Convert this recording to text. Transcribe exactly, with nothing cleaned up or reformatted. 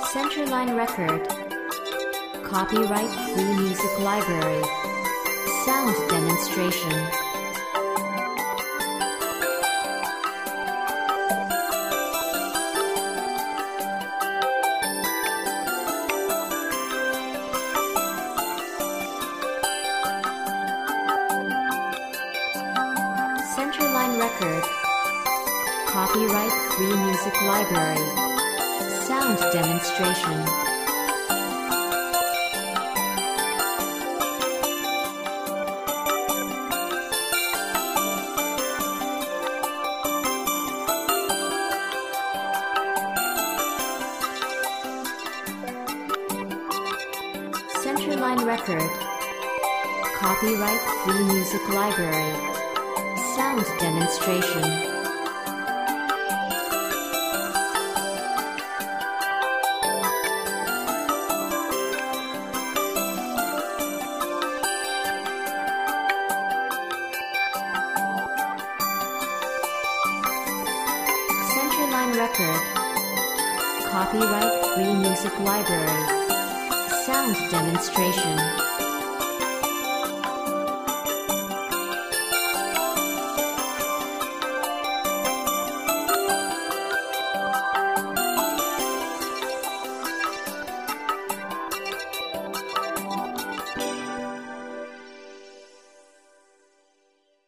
Centerline Record. Copyright Free Music Library. Sound demonstration. Centerline Record. Copyright Free Music Library. Sound demonstration. Centerline Record. Copyright Free Music Library. Sound demonstration. Centerline Record. Copyright Free Music Library. Sound demonstration.